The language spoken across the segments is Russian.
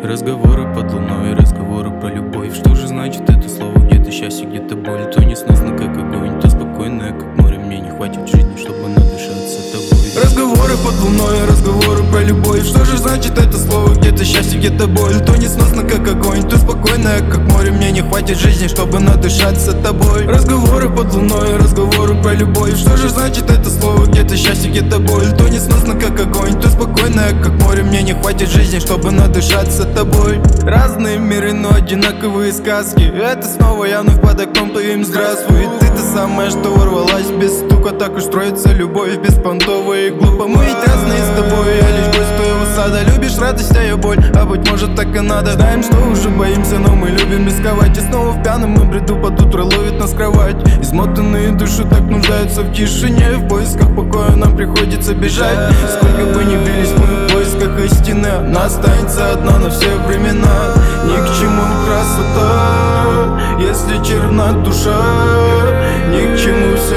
Разговоры под луной, разговоры про любовь. Что же значит это слово? Где-то счастье, где-то боль. То несносно, как огонь, то спокойное, как море. Мне не хватит жизни, чтобы надышаться тобой. Разговоры под луной, разговоры про любовь. Что же значит это слово? Где-то счастье, где-то боль. То несносно, как огонь, то спокойное, как море. Мне не хватит жизни, чтобы надышаться тобой. Разговоры под луной, разговоры про любовь. Что же значит это слово? Где-то счастье, где-то боль. То несносно, как огонь, то спокойное, как море. Мне не хватит жизни, чтобы надышаться тобой. Разные миры, но одинаковые сказки. Это снова я вновь под окном твоим здравствуй. Ты-то самое, что ворвалась без стука. Так уж строится любовь беспонтовая и глупо. Мы ведь разные с тобой, я лишь гость твоего сада. Любишь радость, а я боль, а быть может так и надо. Знаем, что уже боимся, но мы любим рисковать. И снова в пьяном бреду под утро ловит нас кровать. Измотанные души так нуждаются в тишине. В поисках покоя нам приходится бежать. Сколько бы ни бились мы в поисках истины, она останется одна на все времена. Ни к чему красота, если черна душа. Ни к чему все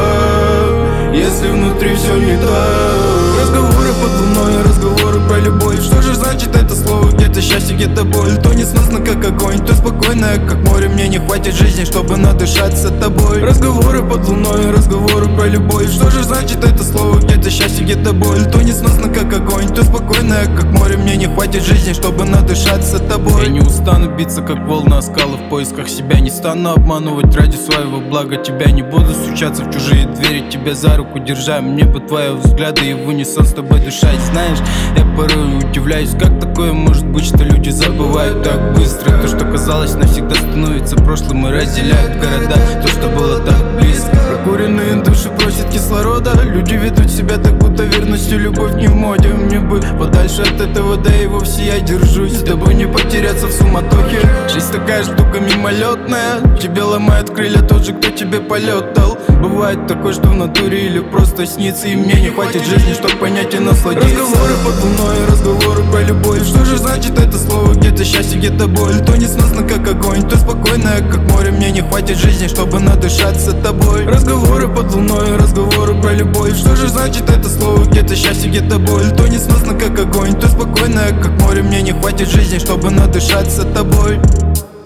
слова, если внутри все не так. Разговоры под луной, разговоры про любовь. Что же значит это слово? Где-то счастье, где-то боль. То несносно, как огонь, то спокойное, как море. Мне не хватит жизни, чтобы надышаться тобой. Разговоры под луной, разговоры про любовь. Что же значит это слово? Где-то счастье, где-то боль. То несносно, как огонь, то спокойное, как море. Мне не хватит жизни, чтобы надышаться тобой. Я не устану биться, как волна скалы в поисках себя. Не стану обманывать ради своего блага тебя. Не буду стучаться в чужие двери, тебя за руку держа. Мне бы твои взгляды и в унисон с тобой дышать. Знаешь, я порой удивляюсь, как такое может быть, что люди забывают так быстро. То, что казалось навсегда, становится прошлым и разделяют города. То, что было так близко. Прокуренные души просят кислорода. Люди ведут себя так, будто верностью любовь не в моде. Мне бы подальше от этого, да и вовсе я держусь. С тобой не потеряться в суматохе. Жизнь такая штука мимолетная. Тебе ломает крылья тот же, кто тебе полет дал. Бывает такое, что в натуре или просто снится. И мне не хватит жизни, чтоб понять и насладиться. Разговоры под луной, разговоры про любовь. Что же значит это слово? Где-то счастье, где-то боль. То несносно, как огонь, то спокойное, как море. Мне не хватит жизни, чтобы надышаться тобой. Разговоры под луной, разговоры про любовь. Что же значит это слово? Где-то счастье, где-то боль. То несносно, как огонь, то спокойное, как море. Мне не хватит жизни, чтобы надышаться тобой.